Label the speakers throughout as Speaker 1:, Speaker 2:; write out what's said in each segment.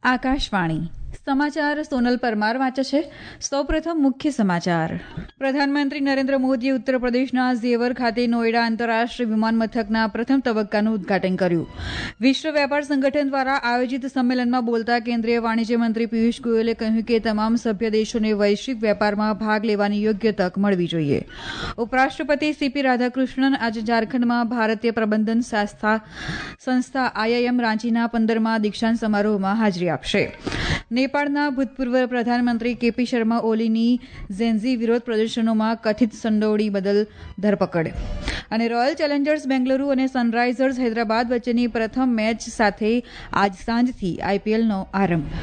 Speaker 1: આકાશવાણી સમાચાર સોનલ પરમાર વાંચે છે. સૌપ્રથમ મુખ્ય સમાચાર. પ્રધાનમંત્રી નરેન્દ્ર મોદીએ ઉત્તર પ્રદેશના ઝેવર ખાતે નોઈડા આંતરરાષ્ટ્રીય વિમાન મથકના પ્રથમ તબક્કાનું ઉદઘાટન કર્યું. વિશ્વ વેપાર સંગઠન દ્વારા આયોજિત સંમેલનમાં બોલતા કેન્દ્રીય વાણિજ્ય મંત્રી પિયુષ ગોયલે કહ્યું કે તમામ સભ્ય દેશોને વૈશ્વિક વેપારમાં ભાગ લેવાની યોગ્ય તક મળવી જોઈએ. ઉપરાષ્ટ્રપતિ સીપી રાધાકૃષ્ણન આજે ઝારખંડમાં ભારતીય પ્રબંધન સંસ્થા IIM રાંચીના 15મા દીક્ષાંત સમારોહમાં હાજરી આપશે. નેપાળના ભૂતપૂર્વ પ્રધાનમંત્રી KP શર્મા ઓલીની ઝેન્ઝી વિરોધ પ્રદર્શનોમાં કથિત સંડોવણી બદલ ધરપકડ. અને રોયલ ચેલેન્જર્સ બેંગલુરુ અને સનરાઇઝર્સ હૈદરાબાદ વચ્ચેની પ્રથમ મેચ સાથે આજ સાંજથી IPLનો આરંભ.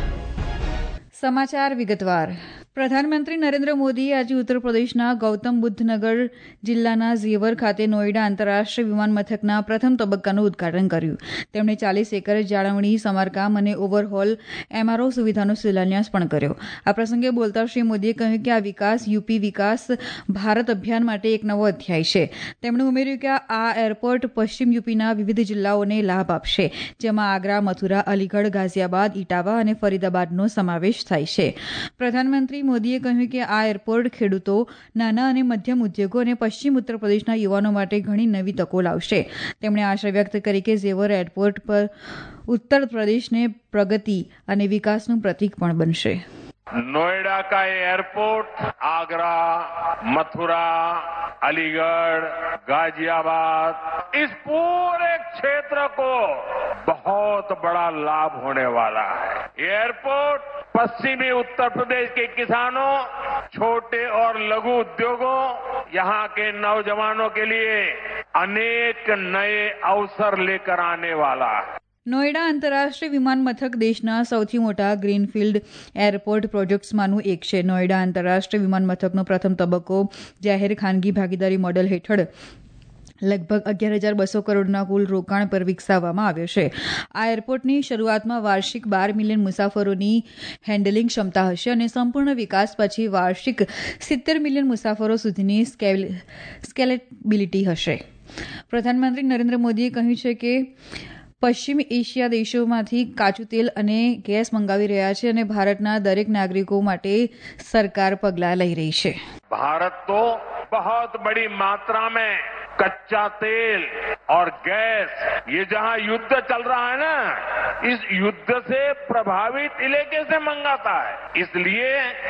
Speaker 1: સમાચાર વિગતવાર. પ્રધાનમંત્રી નરેન્દ્ર મોદીએ આજે ઉત્તર પ્રદેશના ગૌતમ બુદ્ધનગર જિલ્લાના ઝેવર ખાતે નોઈડા આંતરરાષ્ટ્રીય વિમાન મથકના પ્રથમ તબક્કાનું ઉદઘાટન કર્યું. તેમણે 40 એકર જાળવણી, સમારકામ અને ઓવરહોલ MRO સુવિધાનો શિલાન્યાસ પણ કર્યો. આ પ્રસંગે બોલતા શ્રી મોદીએ કહ્યું કે આ વિકાસ યુપી વિકાસ ભારત અભિયાન માટે એક નવો અધ્યાય છે. તેમણે ઉમેર્યું કે આ એરપોર્ટ પશ્ચિમ યુપીના વિવિધ જિલ્લાઓને લાભ આપશે, જેમાં આગ્રા, મથુરા, અલીગઢ, ગાઝિયાબાદ, ઇટાવા અને ફરીદાબાદનો સમાવેશ થાય છે. પ્રધાનમંત્રી મોદીએ કહ્યું કે આ એરપોર્ટ ખેડૂતો, નાના અને મધ્યમ ઉદ્યોગો અને પશ્ચિમ ઉત્તર પ્રદેશના યુવાનો માટે ઘણી નવી તકો લાવશે. તેમણે આશા વ્યક્ત કરી કે ઝેવર એરપોર્ટ પર ઉત્તર પ્રદેશને પ્રગતિ અને વિકાસનું પ્રતીક પણ બનશે.
Speaker 2: नोएडा का ये एयरपोर्ट आगरा, मथुरा, अलीगढ़, गाजियाबाद इस पूरे क्षेत्र को बहुत बड़ा लाभ होने वाला है. ये एयरपोर्ट पश्चिमी उत्तर प्रदेश के किसानों, छोटे और लघु उद्योगों, यहाँ के नौजवानों के लिए अनेक नए अवसर लेकर आने वाला है.
Speaker 1: નોઈડા આંતરરાષ્ટ્રીય વિમાન મથક દેશના સૌથી મોટા ગ્રીનફિલ્ડ એરપોર્ટ પ્રોજેક્ટ્સમાંનું એક છે. નોઈડા આંતરરાષ્ટ્રીય વિમાન મથકનો પ્રથમ તબક્કો જાહેર ખાનગી ભાગીદારી મોડેલ હેઠળ લગભગ 11,200 કરોડના કુલ રોકાણ પર વિકસાવવામાં આવ્યો છે. આ એરપોર્ટની શરૂઆતમાં વાર્ષિક 12 મિલિયન મુસાફરોની હેન્ડલિંગ ક્ષમતા હશે અને સંપૂર્ણ વિકાસ પછી વાર્ષિક 70 મિલિયન મુસાફરો સુધીની સ્કેલેબિલિટી હશે. પ્રધાનમંત્રી નરેન્દ્ર મોદીએ કહ્યું છે કે પશ્ચિમ એશિયા દેશોમાંથી કાચું તેલ અને ગેસ મંગાવી રહ્યા છે અને ભારતના દરેક નાગરિકો માટે સરકાર પગલાં લઈ રહી છે.
Speaker 2: भारत तो बहुत बड़ी मात्रा में कच्चा तेल और गैस, ये जहां युद्ध चल रहा है ना, इस युद्ध से प्रभावित इलाके से मंगाता है. इसलिए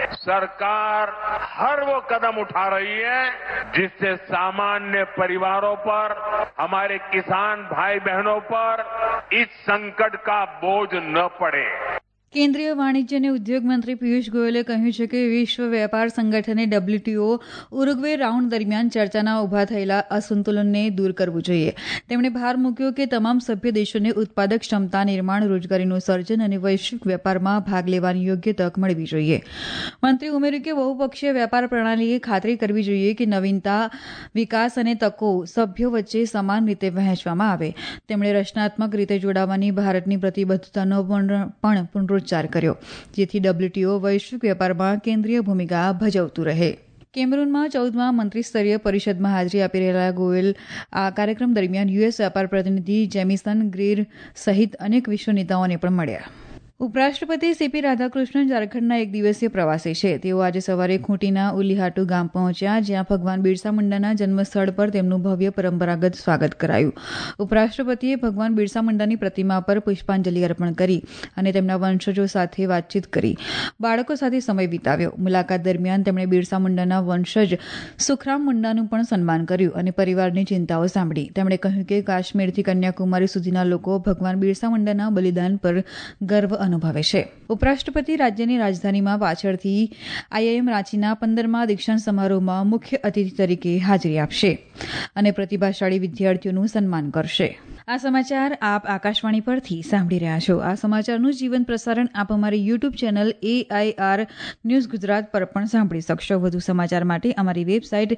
Speaker 2: सरकार हर वो कदम उठा रही है जिससे सामान्य परिवारों पर, हमारे किसान भाई बहनों पर इस संकट का बोझ न पड़े.
Speaker 1: કેન્દ્રીય વાણિજ્ય અને ઉદ્યોગ મંત્રી પિયુષ ગોયલે કહ્યું છે કે વિશ્વ વેપાર સંગઠને WTO ઉરુગ્વે રાઉન્ડ દરમિયાન ચર્ચાના ઉભા થયેલા અસંતુલનને દૂર કરવું જોઈએ. તેમણે ભાર મૂક્યો કે તમામ સભ્ય દેશોને ઉત્પાદક ક્ષમતા નિર્માણ, રોજગારીનું સર્જન અને વૈશ્વિક વેપારમાં ભાગ લેવાની યોગ્ય તક મળવી જોઈએ. મંત્રીએ ઉમેર્યું કે બહુપક્ષીય વેપાર પ્રણાલીએ ખાતરી કરવી જોઈએ કે નવીનતા, વિકાસ અને તકો સભ્યો વચ્ચે સમાન રીતે વહેંચવામાં આવે. તેમણે રચનાત્મક રીતે જોડાવાની ભારતની પ્રતિબદ્ધતાનો પણ પુનરુચ્ચાર કર્યો, જેથી WTO વૈશ્વિક વેપારમાં કેન્દ્રીય ભૂમિકા ભજવતું રહે. કેમરૂનમાં 14મા મંત્રીસ્તરીય પરિષદમાં હાજરી આપી રહેલા ગોયલ આ કાર્યક્રમ દરમિયાન US વેપાર પ્રતિનિધિ જેમિસન ગ્રીર સહિત અનેક વિશ્વ નેતાઓને પણ મળ્યા. ઉપરાષ્ટ્રપતિ સીપી રાધાકૃષ્ણન ઝારખંડના એક દિવસીય પ્રવાસે છે. તેઓ આજે સવારે ખૂંટીના ઉલીહાટુ ગામ પહોંચ્યા, જ્યાં ભગવાન બિરસા મુંડાના જન્મસ્થળ પર તેમનું ભવ્ય પરંપરાગત સ્વાગત કરાયું. ઉપરાષ્ટ્રપતિએ ભગવાન બિરસા મુંડાની પ્રતિમા પર પુષ્પાંજલિ અર્પણ કરી અને તેમના વંશજો સાથે વાતચીત કરી. બાળકો સાથે સમય વિતાવ્યો. મુલાકાત દરમિયાન તેમણે બિરસા મુંડાના વંશજ સુખરામ મુંડાનું પણ સન્માન કર્યું અને પરિવારની ચિંતાઓ સાંભળી. તેમણે કહ્યું કે કાશ્મીરથી કન્યાકુમારી સુધીના લોકો ભગવાન બિરસા મુંડાના બલિદાન પર ગર્વ અનુભવે છે. ઉપરાષ્ટ્રપતિ રાજ્યની રાજધાનીમાં પાછળથી IIM રાંચીના 15મા દીક્ષાંત સમારોહમાં મુખ્ય અતિથિ તરીકે હાજરી આપશે અને પ્રતિભાશાળી વિદ્યાર્થીઓનું સન્માન કરશે. આ સમાચાર આપ આકાશવાણી પરથી સાંભળી રહ્યા છો. આ સમાચારનું જીવંત પ્રસારણ આપ અમારી YouTube channel AIR news Gujarat પર પણ સાંભળી શકશો. વધુ સમાચાર માટે અમારી વેબસાઇટ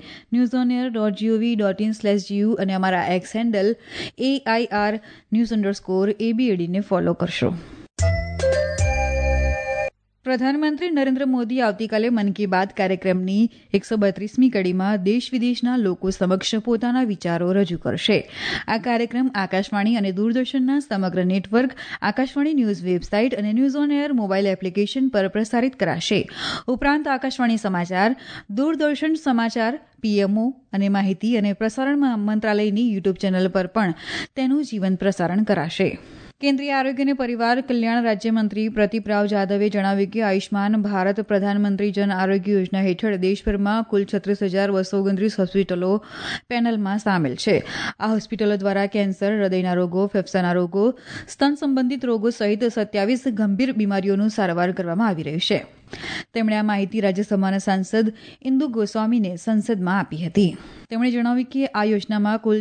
Speaker 1: newsonair.gov.in/gu અને અમારા એક્સ હેન્ડલ AIR_news_ABAD ને ફોલો કરશો. પ્રધાનમંત્રી નરેન્દ્ર મોદી આવતીકાલે મન કી બાત કાર્યક્રમની 132મી કડીમાં દેશ વિદેશના લોકો સમક્ષ પોતાના વિચારો રજૂ કરશે. આ કાર્યક્રમ આકાશવાણી અને દૂરદર્શનના સમગ્ર નેટવર્ક, આકાશવાણી ન્યૂઝ વેબસાઇટ અને news on air mobile application પર પ્રસારિત કરાશે. ઉપરાંત આકાશવાણી સમાચાર, દૂરદર્શન સમાચાર, પીએમઓ અને માહિતી અને પ્રસારણ મંત્રાલયની યુટ્યુબ ચેનલ પર પણ તેનું જીવંત પ્રસારણ કરાશે. કેન્દ્રીય આરોગ્ય અને પરિવાર કલ્યાણ રાજ્યમંત્રી પ્રદીપરાવ જાદવે જણાવ્યું કે આયુષ્માન ભારત પ્રધાનમંત્રી જન આરોગ્ય યોજના હેઠળ દેશભરમાં કુલ 36,229 હોસ્પિટલો પેનલમાં સામેલ છે. આ હોસ્પિટલો દ્વારા કેન્સર, હૃદયના રોગો, ફેફસાના રોગો, સ્તન સંબંધિત રોગો સહિત 27 ગંભીર બીમારીઓનું સારવાર કરવામાં આવી રહ્યું છે. તેમણે આ માહિતી રાજ્યસભાના સાંસદ ઇન્દુ ગોસ્વામીને સંસદમાં આપી હતી. તેમણે જણાવ્યું કે આ યોજનામાં કુલ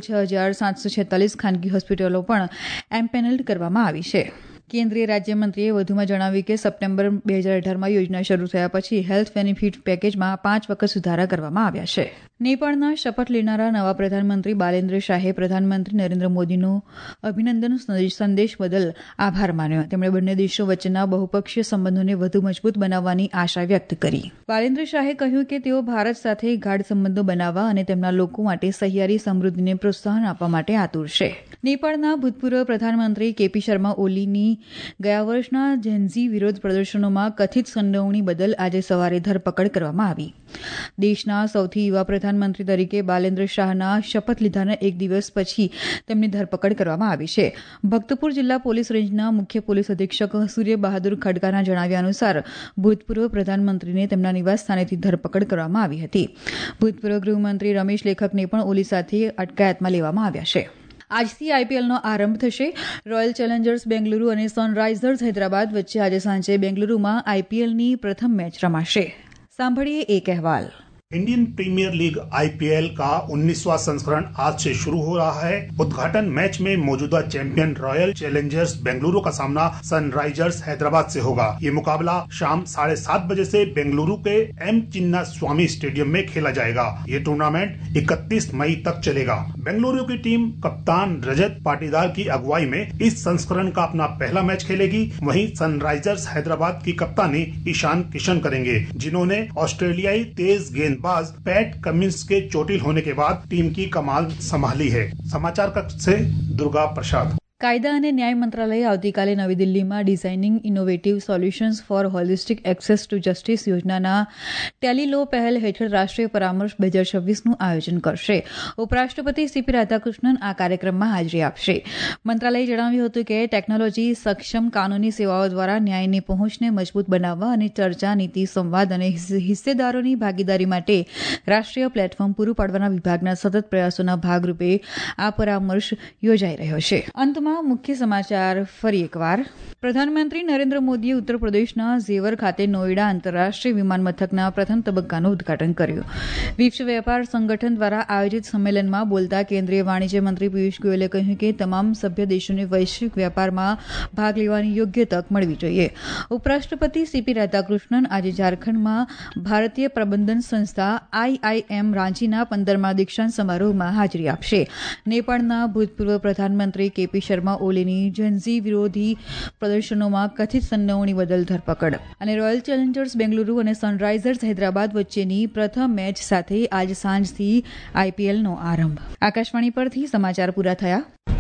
Speaker 1: 6,746 ખાનગી હોસ્પિટલો પણ એમ્પેનલ્ડ કરવામાં આવી છે. કેન્દ્રીય રાજ્યમંત્રીએ વધુમાં જણાવ્યું કે સપ્ટેમ્બર 2018માં યોજના શરૂ થયા પછી હેલ્થ બેનિફિટ પેકેજમાં 5 વખત સુધારા કરવામાં આવ્યા છે. નેપાળના શપથ લેનારા નવા પ્રધાનમંત્રી બાલેન્દ્ર શાહે પ્રધાનમંત્રી નરેન્દ્ર મોદીનો અભિનંદન સંદેશ બદલ આભાર માન્યો. તેમણે બંને દેશો વચ્ચેના બહુપક્ષીય સંબંધોને વધુ મજબૂત બનાવવાની આશા વ્યક્ત કરી. બાલેન્દ્ર શાહે કહ્યું કે તેઓ ભારત સાથે ગાઢ સંબંધો બનાવવા અને તેમના લોકો માટે સહિયારી સમૃદ્ધિને પ્રોત્સાહન આપવા માટે આતુર છે. નેપાળના ભૂતપૂર્વ પ્રધાનમંત્રી કેપી શર્મા ઓલીની ગયા વર્ષના જેન્ઝી વિરોધ પ્રદર્શનોમાં કથિત સંડોવણી બદલ આજે સવારે ધરપકડ કરવામાં આવી. દેશના સૌથી યુવા પ્રધાનમંત્રી તરીકે બાલેન્દ્ર શાહના શપથ લીધાના એક દિવસ પછી તેમની ધરપકડ કરવામાં આવી છે. ભક્તપુર જિલ્લા પોલીસ રેન્જના મુખ્ય પોલીસ અધિક્ષક સૂર્ય બહાદુર ખડકાના જણાવ્યા અનુસાર ભૂતપૂર્વ પ્રધાનમંત્રીને તેમના નિવાસ સ્થાનેથી ધરપકડ કરવામાં આવી હતી. ભૂતપૂર્વ ગૃહમંત્રી રમેશ લેખકને પણ ઓલી સાથે અટકાયતમાં લેવામાં આવ્યા છે. આજથી આઈપીએલનો આરંભ થશે. રોયલ ચેલેન્જર્સ બેંગલુરુ અને સનરાઇઝર્સ હૈદરાબાદ વચ્ચે આજે સાંજે બેંગલુરુમાં આઈપીએલની પ્રથમ મેચ રમાશે. સાંભળીએ એક અહેવાલ.
Speaker 3: इंडियन प्रीमियर लीग आईपीएल का 19वां संस्करण आज से शुरू हो रहा है. उद्घाटन मैच में मौजूदा चैंपियन रॉयल चैलेंजर्स बेंगलुरु का सामना सनराइजर्स हैदराबाद से होगा. ये मुकाबला शाम 7:30 बजे से बेंगलुरु के एम चिन्ना स्वामी स्टेडियम में खेला जाएगा. ये टूर्नामेंट 31 मई तक चलेगा. बेंगलुरु की टीम कप्तान रजत पाटीदार की अगुवाई में इस संस्करण का अपना पहला मैच खेलेगी. वहीं सनराइजर्स हैदराबाद की कप्तानी ईशान किशन करेंगे, जिन्होंने ऑस्ट्रेलियाई तेज गेंद बाज पैट कमिंस के चोटिल होने के बाद टीम की कमान संभाली है. समाचार कक्ष से दुर्गा प्रसाद.
Speaker 1: કાયદા અને ન્યાય મંત્રાલયે આવતીકાલે નવી દિલ્હીમાં designing innovative solutions for holistic access to justice યોજનાના ટેલી લો પહેલ હેઠળ રાષ્ટ્રીય પરામર્શ 2026નું આયોજન કરશે. ઉપરાષ્ટ્રપતિ સીપી રાધાકૃષ્ણન આ કાર્યક્રમમાં હાજરી આપશે. મંત્રાલયે જણાવ્યું હતું કે ટેકનોલોજી સક્ષમ કાનૂની સેવાઓ દ્વારા ન્યાયની પહોંચને મજબૂત બનાવવા અને ચર્ચા, નીતિ, સંવાદ અને હિસ્સેદારોની ભાગીદારી માટે રાષ્ટ્રીય પ્લેટફોર્મ પૂરું પાડવાના વિભાગના સતત પ્રયાસોના ભાગરૂપે આ પરામર્શ યોજાઈ રહ્યો છે. અંતમાં મુખ્ય સમાચાર ફરી એકવાર. પ્રધાનમંત્રી નરેન્દ્ર મોદીએ ઉત્તર પ્રદેશના ઝેવર ખાતે નોઈડા આંતરરાષ્ટ્રીય વિમાન મથકના પ્રથમ તબક્કાનું ઉદઘાટન કર્યું. વિશ્વ વેપાર સંગઠન દ્વારા આયોજિત સંમેલનમાં બોલતા કેન્દ્રીય વાણિજ્ય મંત્રી પિયુષ ગોયલે કહ્યું કે તમામ સભ્ય દેશોને વૈશ્વિક વેપારમાં ભાગ લેવાની યોગ્ય તક મળવી જોઈએ. ઉપરાષ્ટ્રપતિ સીપી રાધાકૃષ્ણન આજે ઝારખંડમાં ભારતીય પ્રબંધન સંસ્થા આઈઆઈએમ રાંચીના 15મા દીક્ષાંત સમારોહમાં હાજરી આપશે. નેપાળના ભૂતપૂર્વ પ્રધાનમંત્રી કેપી શર્મા ઓલીની જેન્ઝી વિરોધી પ્રદર્શનોમાં કથિત સંડોવણી બદલ ધરપકડ. અને રોયલ ચેલેન્જર્સ બેંગલુરુ અને સનરાઇઝર્સ હૈદરાબાદ વચ્ચેની પ્રથમ મેચ સાથે આજ સાંજથી આઈપીએલનો આરંભ. આકાશવાણી પરથી સમાચાર પૂરા થયા.